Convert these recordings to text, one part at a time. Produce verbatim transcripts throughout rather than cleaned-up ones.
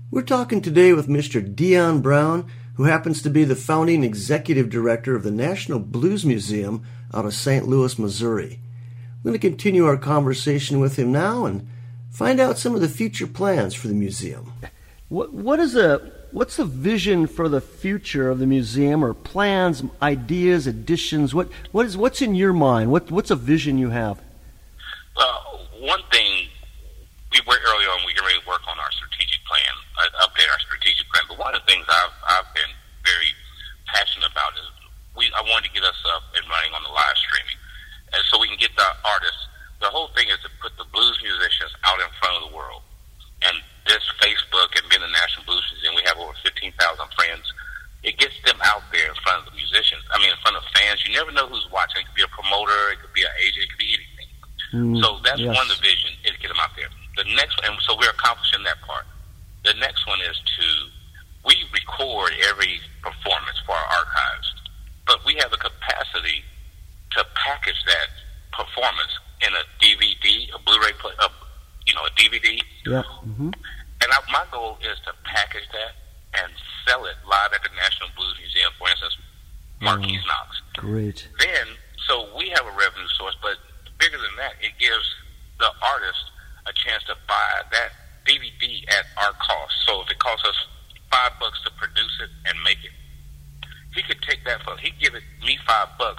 We're talking today with Mister Dion Brown, who happens to be the founding executive director of the National Blues Museum out of Saint Louis, Missouri. We're going to continue our conversation with him now and find out some of the future plans for the museum. What what is a what's the vision for the future of the museum, or plans, ideas, additions? What what is what's in your mind? What what's a vision you have? Well, one thing, we were early on, we can really work on our strategic plan, uh, update our strategic plan. But one of the things I've I've been very passionate about is we I wanted to get us up and running on the live streaming, and so we can get the artists. The whole thing is to put the blues musicians out in front of the world. And this Facebook and being the National Blues Museum, we have over fifteen thousand friends. It gets them out there in front of the musicians. I mean, in front of fans. You never know who's watching. It could be a promoter. It could be an agent. It could be anything. Mm, so that's yes. one of the vision is to get them out there. The next one, and so we're accomplishing that part. The next one is to, we record every performance for our archives, but we have the capacity to package that performance in a D V D, a Blu-ray, play, a, you know, a D V D. Yeah. Mm-hmm. And I, my goal is to package that and sell it live at the National Blues Museum, for instance, Marquise oh, Knox. Great. Then, so we have a revenue source, but bigger than that, it gives the artist a chance to buy that D V D at our cost. So if it costs us five bucks to produce it and make it, he could take that for, he'd give it me five bucks,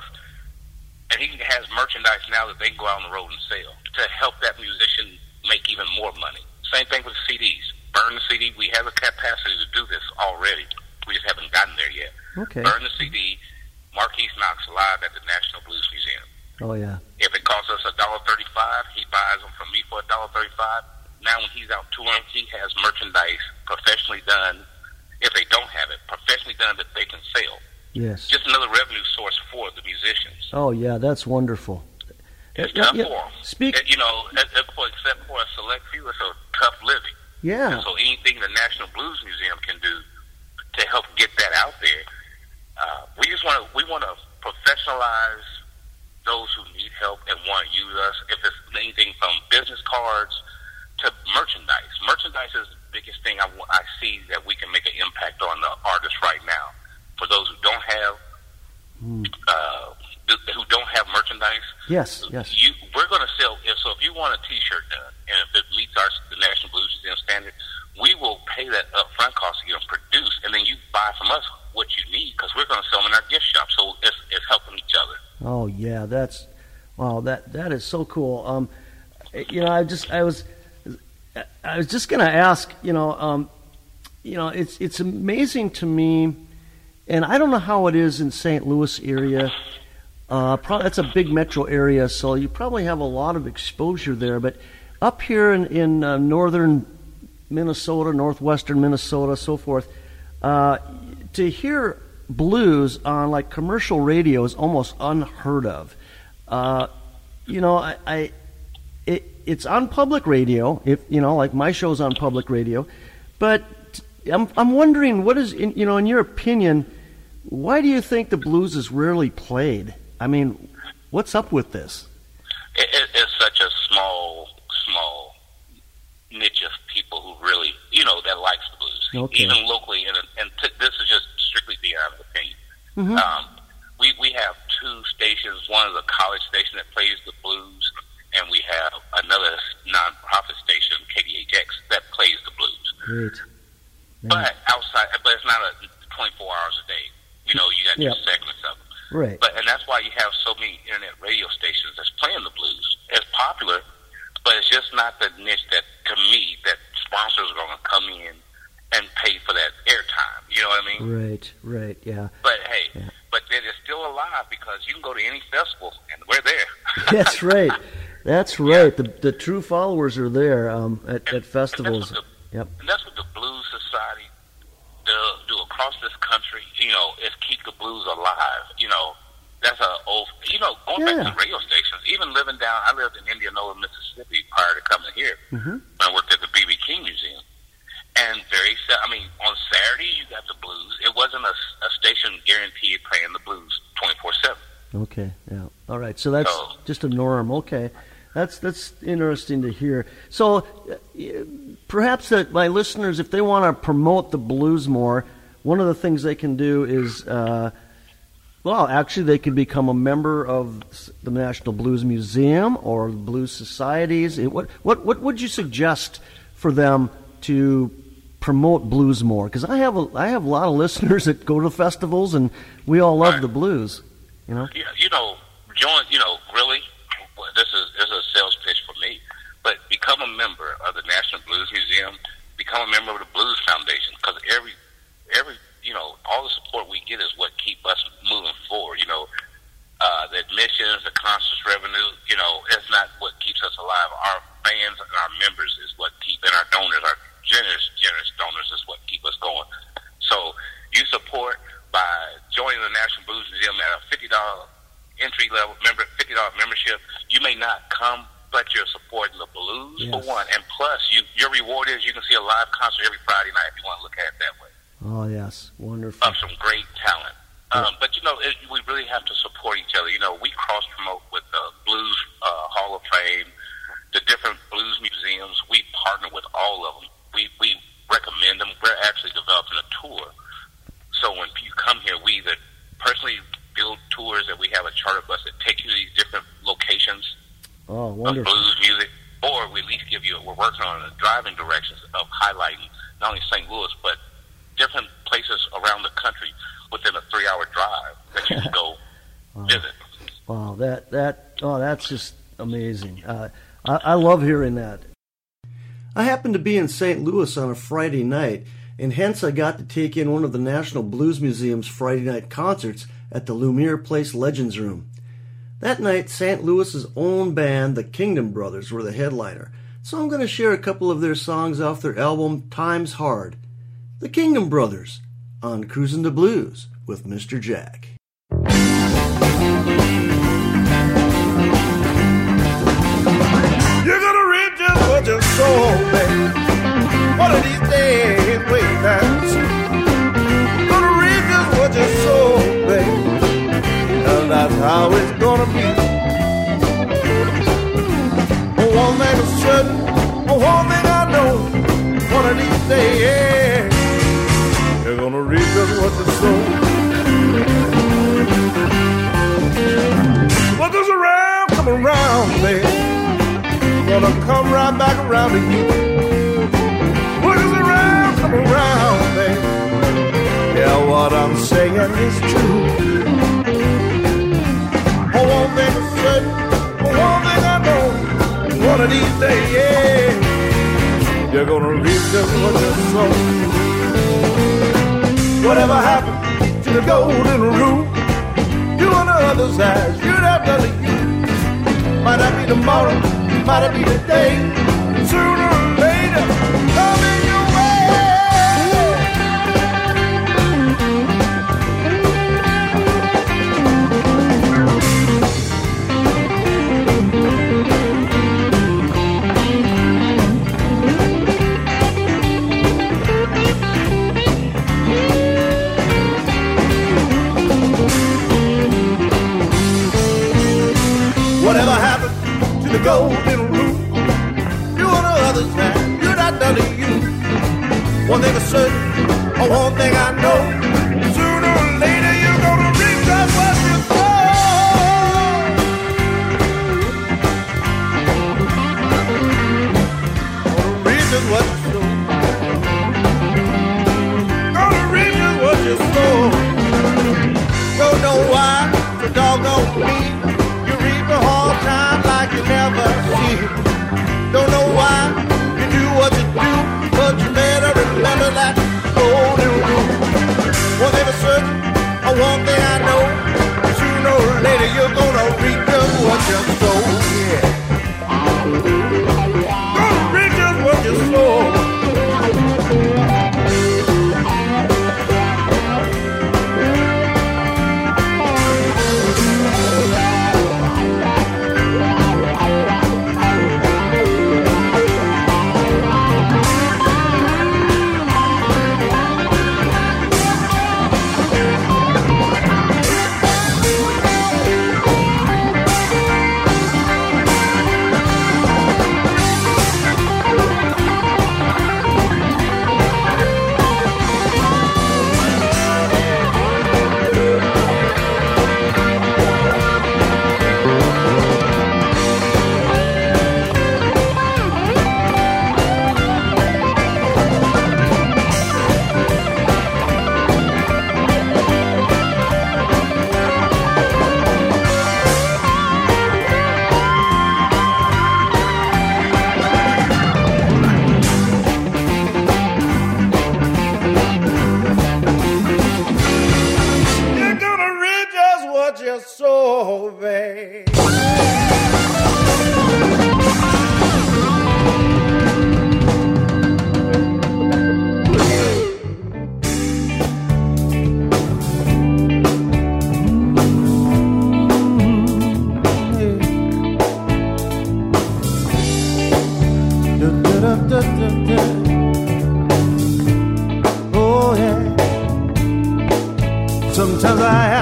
and he has merchandise now that they can go out on the road and sell to help that musician make even more money. Same thing with C Ds. Burn the C D. We have the capacity to do this already. We just haven't gotten there yet. Okay. Burn the C D. Marquise Knox live at the National Blues Museum. Oh yeah. If it costs us a dollar thirty-five, he buys them from me for a dollar thirty-five. Now when he's out touring, he has merchandise professionally done. If they don't have it, professionally done that they can sell. Yes. Just another revenue source for the musicians. Oh yeah, that's wonderful. It's yeah, tough yeah. for them. Speak. You know, except for, except for a select few, it's a tough living. Yeah. And so anything the National Blues Museum can do to help get that out there, uh, we just want to we want to professionalize those who need help and want to use us. If it's anything from business cards to merchandise, merchandise is the biggest thing I, I see that we can make an impact on the artists right now. For those who don't have, mm. uh, who don't have merchandise, yes, yes, you, we're going to sell. So if you want a T-shirt done, and if it meets our the National Blues Museum standard, we will pay that upfront cost to get them produced, and then you buy from us what you need because we're going to sell them in our gift shop. So it's it's helping each other. Oh yeah, that's wow. That that is so cool. Um, you know, I just I was I was just going to ask. You know, um, you know, it's it's amazing to me, and I don't know how it is in Saint Louis area. Uh, probably that's a big metro area, so you probably have a lot of exposure there. But up here in in uh, northern Minnesota, northwestern Minnesota, so forth, uh, to hear blues on like commercial radio is almost unheard of. Uh, you know, I, I it, it's on public radio. If you know, like my show's on public radio, but I'm I'm wondering what is in, you know, in your opinion, why do you think the blues is rarely played? I mean, what's up with this? It, it, it's such a small, small niche of people who really, you know, that likes the blues, okay. even locally. And, and t- this is just strictly beyond opinion. Mm-hmm. Um, we we have two stations. One is a college station that plays the blues, and we have another non-profit station, K D H X, that plays the blues. Great. Yeah. But outside, but it's not a twenty-four hours a day. You know, you got yep. two segments of them. Right. But and that's why you have so many internet radio stations that's playing the blues. It's popular, but it's just not the niche that, to me, that sponsors are going to come in and pay for that airtime. You know what I mean? Right, right, yeah. But hey, yeah. but it is still alive because you can go to any festival and we're there. That's right. That's right. Yeah. The the true followers are there um, at, and, at festivals. And the, yep. And that's what the Blues Society do, do across this country. You know, is keep the blues alive. You know, that's a old. You know, going yeah. back to radio stations. Even living down, I lived in Indianola, Mississippi prior to coming here. Mm-hmm. I worked at the B B King Museum, and very. I mean, on Saturday you got the blues. It wasn't a, a station guaranteed playing the blues twenty four seven. Okay. Yeah. All right. So that's so, just a norm. Okay. That's that's interesting to hear. So uh, perhaps that my listeners, if they want to promote the blues more, one of the things they can do is, uh, well, actually they could become a member of the National Blues Museum or blues societies. What what what would you suggest for them to promote blues more? Because I have a I have a lot of listeners that go to festivals, and we all love right. the blues. You know. You, you know, join. You know, really, this is this is a sales pitch for me. But become a member of the National Blues Museum. Become a member of the Blues Foundation, because every every you know all the support we get is what keep us moving forward. You know, uh, the admissions, the concerts revenue. You know, it's not what keeps us alive. Our fans and our members is what keep, and our donors, our generous generous donors is what keep us going. So you support by joining the National Blues Museum at a fifty dollars entry level member, fifty dollars membership. You may not come, but you're supporting the blues, yes. for one. And plus, you, your reward is you can see a live concert every Friday night if you want to look at it that way. Oh, yes. Wonderful. Of some great talent. Um, but, you know, it, we really have to support each other. You know, we cross-promote with the Blues uh, Hall of Fame, the different blues museums. We partner with all of them. We, we recommend them. We're actually developing a tour. So when you come here, we either personally build tours that we have a charter bus that takes you to these different locations oh, of wonderful. blues music, or we at least give you, we're working on the driving directions of highlighting not only Saint Louis, but different places around the country within a three-hour drive that you can go wow. visit. Wow, that, that, oh, that's just amazing. Uh, I, I love hearing that. I happened to be in Saint Louis on a Friday night, and hence I got to take in one of the National Blues Museum's Friday night concerts at the Lumiere Place Legends Room. That night, Saint Louis's own band, the Kingdom Brothers, were the headliner, so I'm going to share a couple of their songs off their album Time's Hard. The Kingdom Brothers on Cruisin' the Blues with Mister Jack. You're gonna reap just what you sow, babe. One of these days, way down. Gonna reap just what you sow, babe. And that's how it's gonna be. Oh, one thing is certain, oh, one thing I know. One of these days, you're gonna reap just what you sow. What goes around, come around, babe. Gonna come right back around to you. What goes around, come around, babe. Yeah, what I'm saying is true. Oh, one thing is certain, oh, one thing I know. One of these days, yeah, you're gonna reap just what you sow. Whatever happened to the golden rule? You on the other side, you'd have done it you. Might not be tomorrow, might not be today. Sooner or later, coming your whatever happened to the golden rule? You on the other side, you're not done to you. One thing is certain, or one thing I know. Sooner or later, you're gonna reap just what you sow. Gonna reap just what you sow. Gonna reap just what you sow. Don't know why, so doggone me. Hard time like you never see. Don't know why you do what you do, but you better remember that golden rule. One thing is certain, or one thing I know. Sooner or later you're gonna reap just what you sow. Yeah. Gonna reap just what you sow.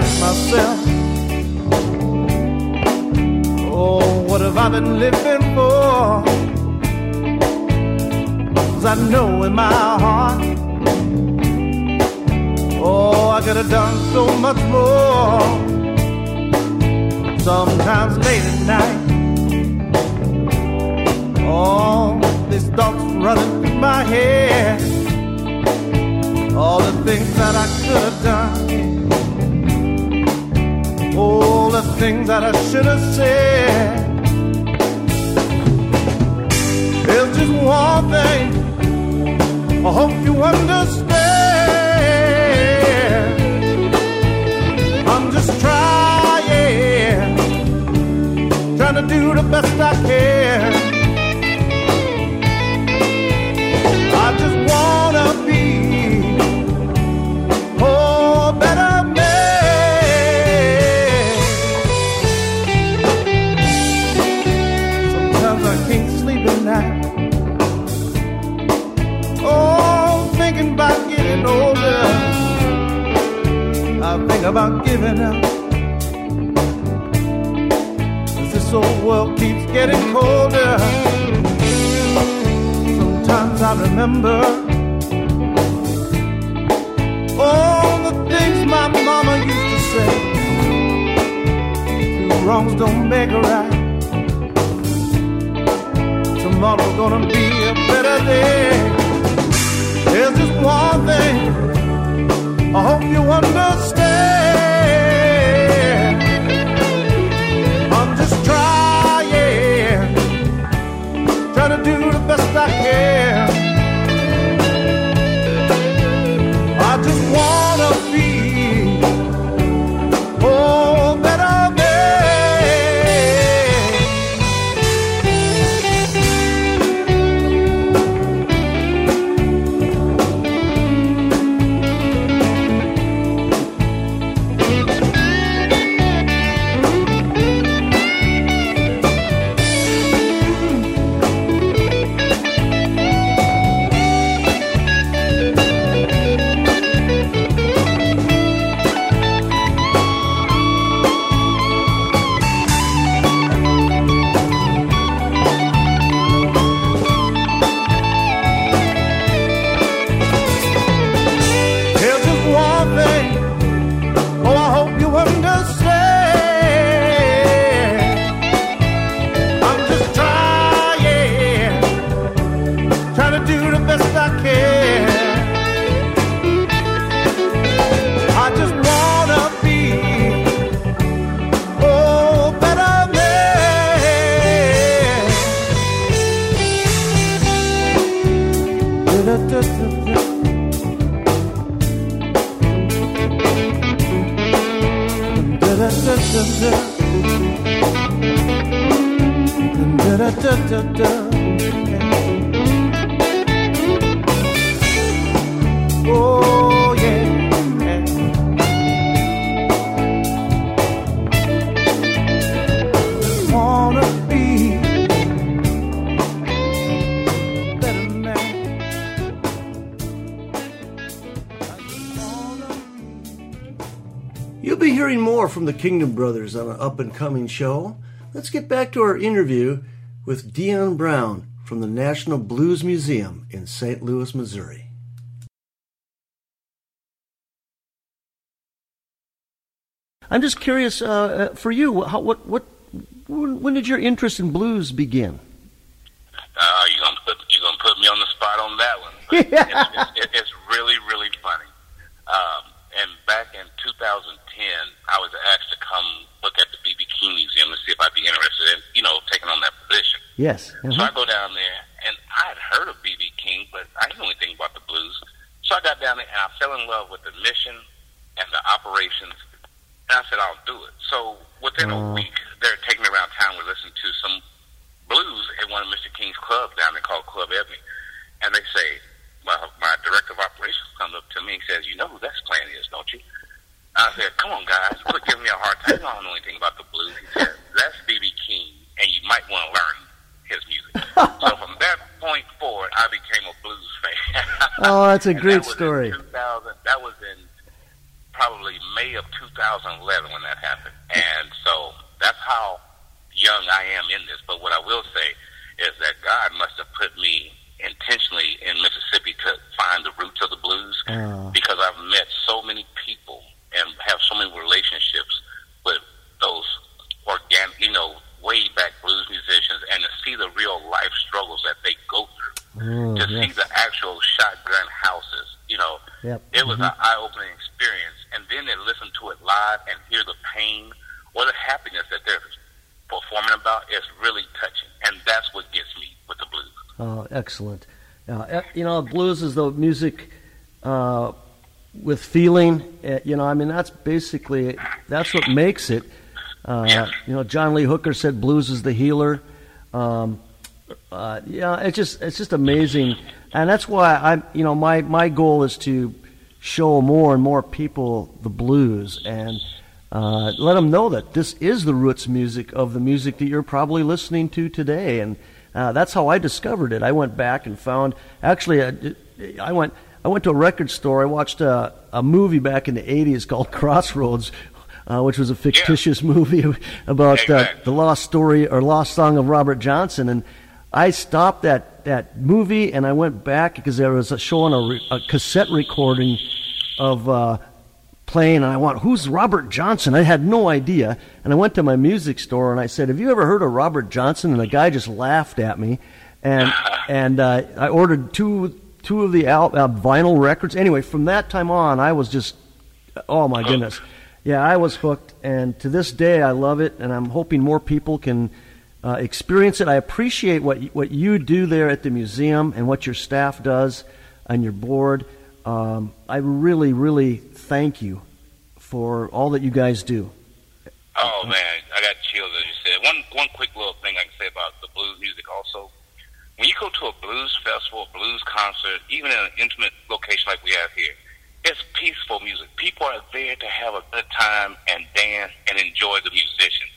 ask myself, oh, what have I been living for? 'Cause I know in my heart, oh, I could have done so much more. Sometimes late at night, all these thoughts running through my head, all the things that I could have done, all the things that I should have said. There's just one thing I hope you understand. I'm just trying, trying to do the best I can. I just wanna be oh, a better man. Sometimes I can't sleep at night, oh, thinking about getting older. I think about giving up, 'cause this old world keeps getting colder. Sometimes I remember all the things my mama used to say. Two wrongs don't make a right. Tomorrow's gonna be a better day. There's just one thing I hope you understand. I'm just trying, trying to do the best I can. I just wanna be oh, a better man. Oh yeah. Just wanna be a better man. You'll be hearing more from the Kingdom Brothers on an up-and-coming show. Let's get back to our interview with Dion Brown from the National Blues Museum in Saint Louis, Missouri. I'm just curious, uh, for you, how, what, what, when did your interest in blues begin? Uh, you're gonna put you're gonna put me on the spot on that one. But Yeah. it's, it's, it's really really funny. Um, and back in two thousand ten, I was asked to come look at the B B King Museum to see if I'd be interested in, you know, taking on that position. Yes. So I go down there, and I had heard of B B King, but I didn't know anything about the blues. So I got down there, and I fell in love with the mission and the operations. And I said, I'll do it. So within uh, a week, they're taking me around town. We listen to some blues at one of Mister King's clubs down there called Club Ebony. And they say, well, my director of operations comes up to me and says, you know who that's playing is, don't you? I said, come on, guys, quit giving me a hard time. I don't know anything about the blues. He said, that's B B King, and you might want to learn his music. So from that point forward, I became a blues fan. Oh, that's a great that story. two thousand, that was in probably May of two thousand eleven when that happened. And so that's how young I am in this. But what I will say is that God must have put me intentionally in Mississippi to find the roots of the blues, uh. because I've met so many people and have so many relationships with those organic, you know, way back blues musicians, and to see the real life struggles that they go through, oh, to yes. see the actual shotgun houses, you know, yep. it was mm-hmm. an eye-opening experience. And then they listen to it live and hear the pain or the happiness that they're performing about is really touching, and that's what gets me with the blues. Oh, excellent. Uh, you know, blues is the music uh, with feeling. Uh, you know, I mean, that's basically, that's what makes it. Uh, yes. You know, John Lee Hooker said blues is the healer. Um, uh, yeah, it's just it's just amazing, and that's why I, you know, my my goal is to show more and more people the blues and uh, let them know that this is the roots music of the music that you're probably listening to today, and uh, that's how I discovered it. I went back and found actually uh, I went I went to a record store. I watched a, a movie back in the eighties called Crossroads. Uh, which was a fictitious yeah. movie about exactly. uh, the lost story or lost song of Robert Johnson. And I stopped that, that movie and I went back because there was a showing a, re- a cassette recording of uh, playing. And I went, who's Robert Johnson? I had no idea. And I went to my music store and I said, have you ever heard of Robert Johnson? And the guy just laughed at me. And and uh, I ordered two two of the al- uh, vinyl records. Anyway, from that time on, I was just, oh my goodness. Yeah, I was hooked, and to this day, I love it, and I'm hoping more people can uh, experience it. I appreciate what you, what you do there at the museum and what your staff does and your board. Um, I really, really thank you for all that you guys do. Oh, man, I got chills, as you said. One, one quick little thing I can say about the blues music also. When you go to a blues festival, blues concert, even in an intimate location like we have here, it's peaceful music. People are there to have a good time and dance and enjoy the musicians.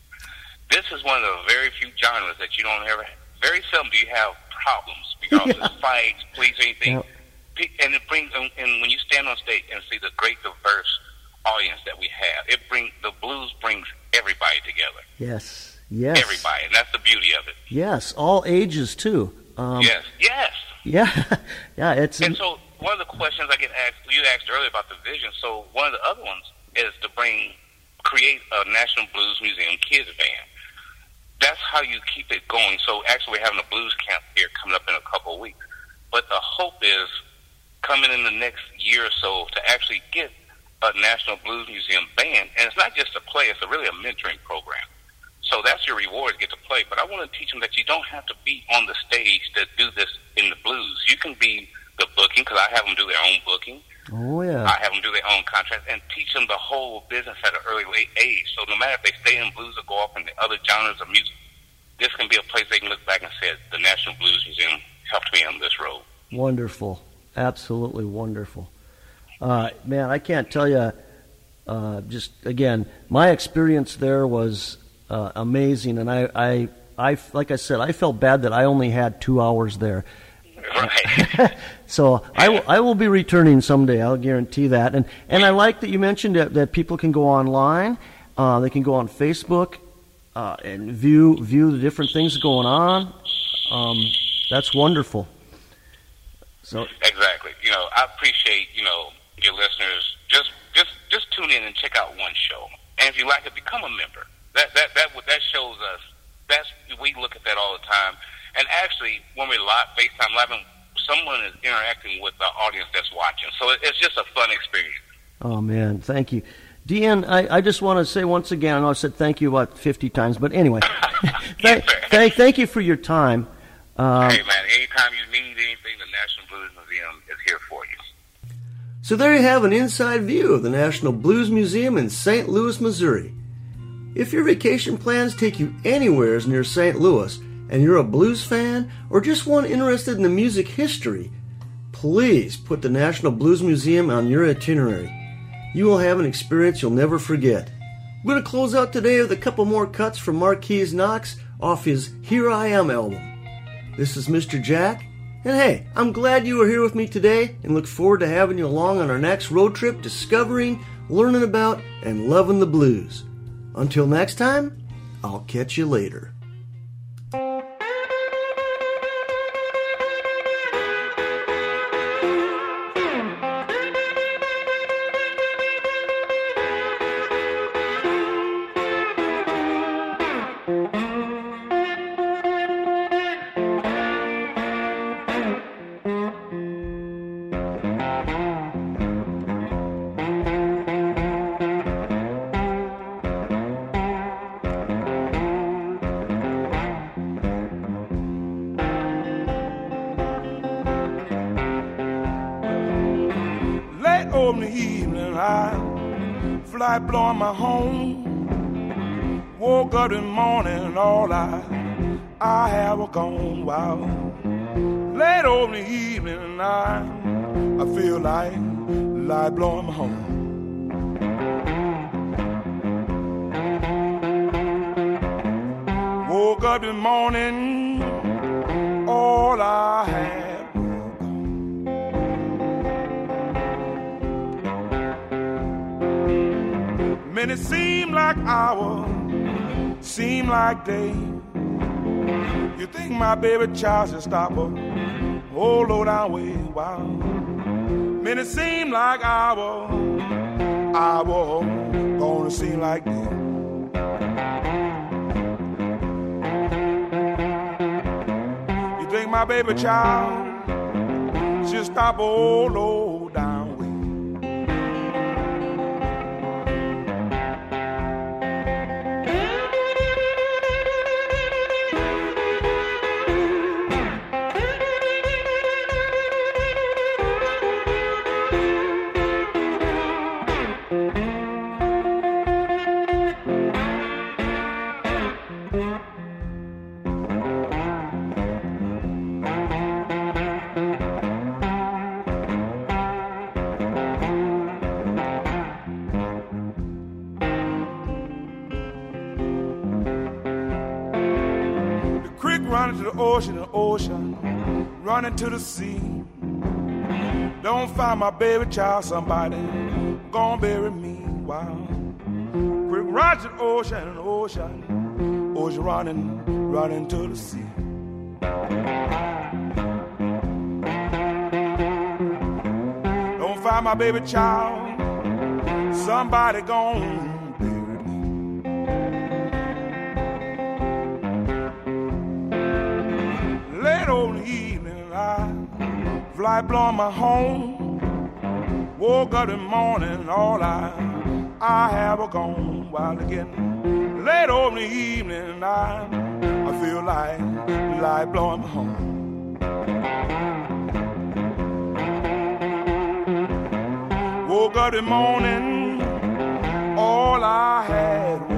This is one of the very few genres that you don't ever, very seldom do you have problems because yeah. of fights, police, anything. Yeah. And it brings, and when you stand on stage and see the great diverse audience that we have, it brings, the blues brings everybody together. Yes, yes. Everybody, and that's the beauty of it. Yes, all ages too. Um, yes, yes. Yeah, yeah, it's... And so, one of the questions I get asked, you asked earlier about the vision, so one of the other ones is to bring, create a National Blues Museum Kids Band. That's how you keep it going. So actually we're having a blues camp here coming up in a couple of weeks. But the hope is coming in the next year or so to actually get a National Blues Museum Band. And it's not just a play, it's a really a mentoring program. So that's your reward to get to play. But I want to teach them that you don't have to be on the stage to do this in the blues. You can be the booking, because I have them do their own booking. Oh, yeah. I have them do their own contracts and teach them the whole business at an early late age. So no matter if they stay in blues or go off into other genres of music, this can be a place they can look back and say, the National Blues Museum helped me on this road. Wonderful. Absolutely wonderful. Uh, man, I can't tell you, uh, just, again, my experience there was uh, amazing. And I, I, I, like I said, I felt bad that I only had two hours there. Right. So yeah. I, will, I will be returning someday. I'll guarantee that. And and I like that you mentioned that, that people can go online. Uh, they can go on Facebook uh, and view view the different things going on. Um, that's wonderful. So exactly. You know, I appreciate you know your listeners. Just just just tune in and check out one show. And if you like it, become a member. That that that that shows us. That's we look at that all the time. And actually, when we live, FaceTime live, someone is interacting with the audience that's watching. So it's just a fun experience. Oh, man. Thank you. Dean, I, I just want to say once again, I know I said thank you about fifty times, but anyway, th- th- thank you for your time. Um, hey, man, anytime you need anything, the National Blues Museum is here for you. So there you have an inside view of the National Blues Museum in Saint Louis, Missouri. If your vacation plans take you anywhere near Saint Louis, and you're a blues fan or just one interested in the music history, please put the National Blues Museum on your itinerary. You will have an experience you'll never forget. We're going to close out today with a couple more cuts from Marquise Knox off his Here I Am album. This is Mister Jack, and hey, I'm glad you were here with me today and look forward to having you along on our next road trip discovering, learning about and loving the blues. Until next time, I'll catch you later. Over the evening, I fly blowing my home. Woke up in the morning, all I I have was gone. Wow. Late over the evening, I I feel like like blowing my home. Woke up in the morning, all I had. And it seemed like hours, seemed like days. You think my baby child should stop her oh low down way, wow. Man, it seemed like hours, hours gonna seem like days. You think my baby child should stop her oh low down way. Running to the ocean, the ocean, running to the sea. Don't find my baby child, somebody gonna bury me. Wow. Quick run to the ocean, the ocean, ocean running, running to the sea. Don't find my baby child, somebody gonna over the evening, I fly blowing my home. Woke up in the morning, all I I have a gone. While again, late over the evening, I I feel like like blowing my home. Woke up in the morning, all I had was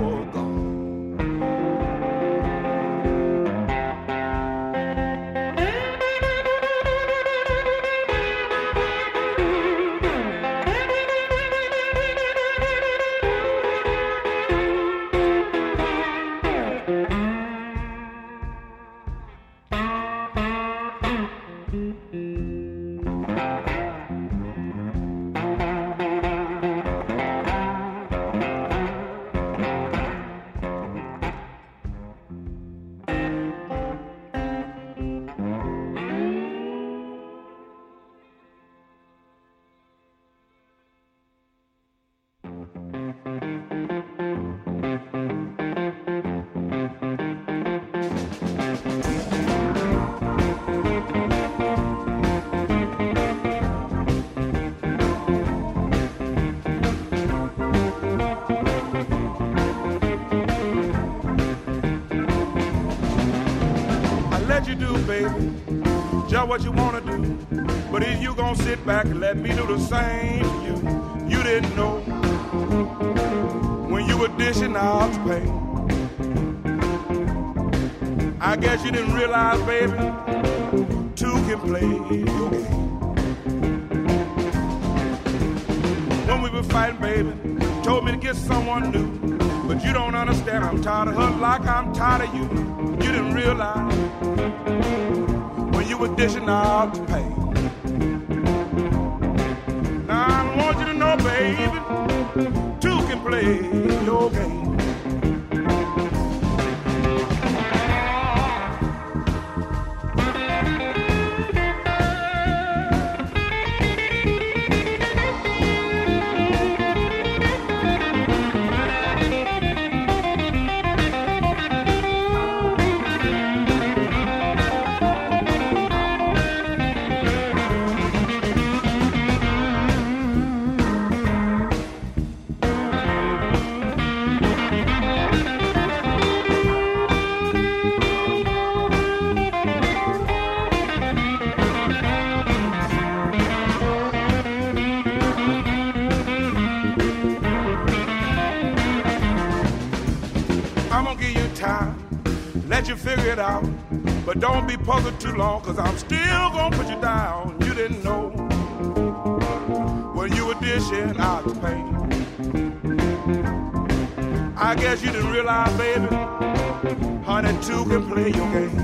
what you wanna do, but if you gon' sit back and let me do the same to you, you didn't know when you were dishing out the pain. I guess you didn't realize, baby, two can play your game. When we were fighting, baby, told me to get someone new, but you don't understand. I'm tired of her like I'm tired of you. You didn't realize you were dishing out the pain. Now I want you to know, baby, play your game. Let you figure it out, but don't be puzzled too long, cause I'm still gonna put you down. You didn't know when you were dishing out the pain. I guess you didn't realize, baby, honey two can play your game.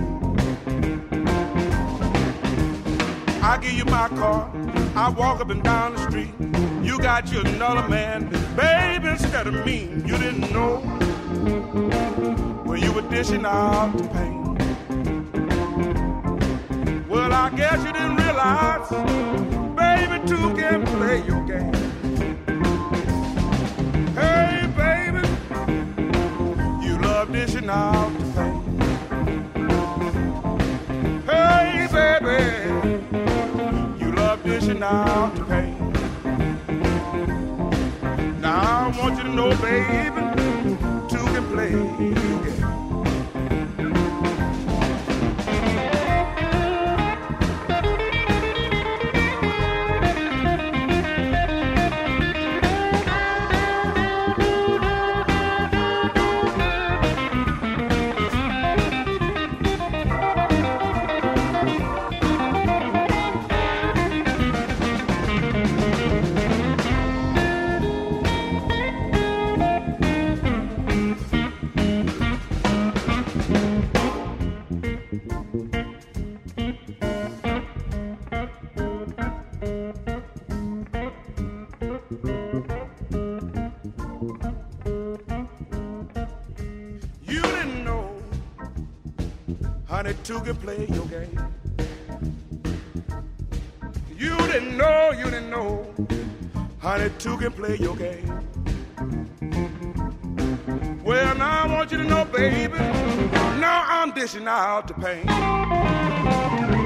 I give you my car, I walk up and down the street. You got you another man, baby, instead of me. You didn't know when you were dishing out the pain. Well, I guess you didn't realize, baby, two can play your game. Hey, baby, you love dishing out the pain. Hey, baby, you love dishing out the pain. Now I want you to know, baby, two can play your game. Two can play your game. You didn't know, you didn't know, honey, two can play your game. Well, now I want you to know, baby, now I'm dishing out the pain.